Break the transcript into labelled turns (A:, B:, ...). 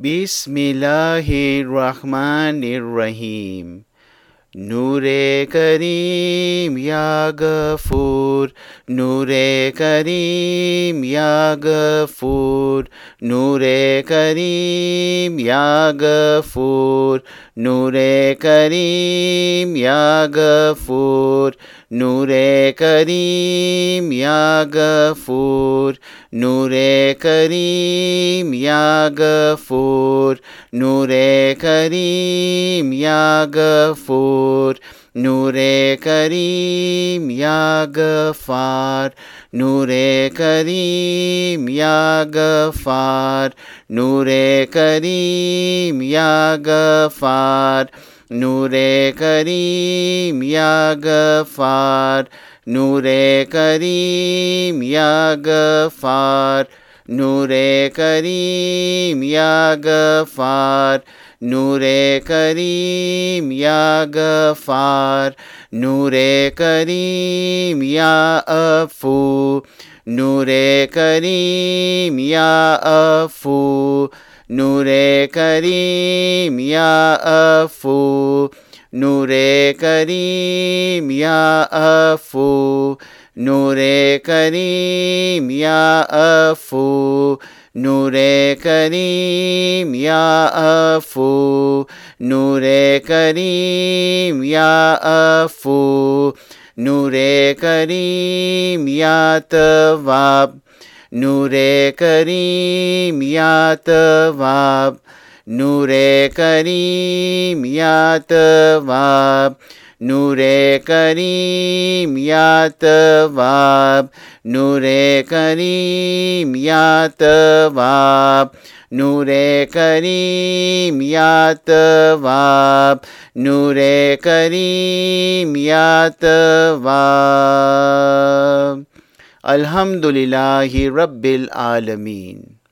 A: बिस्मिल्लाहिर्रहमानिर्रहीम। नूरे करीम या गफूर, नूरे करीम या गफूर, नूरे करीम या गफूर, नूरे करीम या गफूर, नूरे करीम या गफूर, नूरे करीम या गफूर, नूरे करीम या गफूर, नूरे करीम या गफ़ार, नूरे करीम या गफ़ार, नूरे करीम या गफ़ार, नूरे करीम या गफ़ार, नूरे करीम या गफ़ार, नूरे करीम या गफ़ार, नूरे करीम या गफ़ार, नूरे करीम या अफ़ू, नूरे करीम या अफ़ू, नूरे करीम या अफ़ू, नूरे करीम या अफ़ू, नूरे करीम या अफ़ू, नूरे करीम या अफ़ू, नूरे करीम या अफ़ू, नूरे करीम या तवाब, नूरे करीम या तवाब, नूरे करीम या तवाब, नूरे करीम या तवाब, नूरे करीम या तवाब, नूरे करीम या तवाब, नूरे करीम या तवाब। अल्हम्दुलिल्लाहि रब्बिल आलमीन।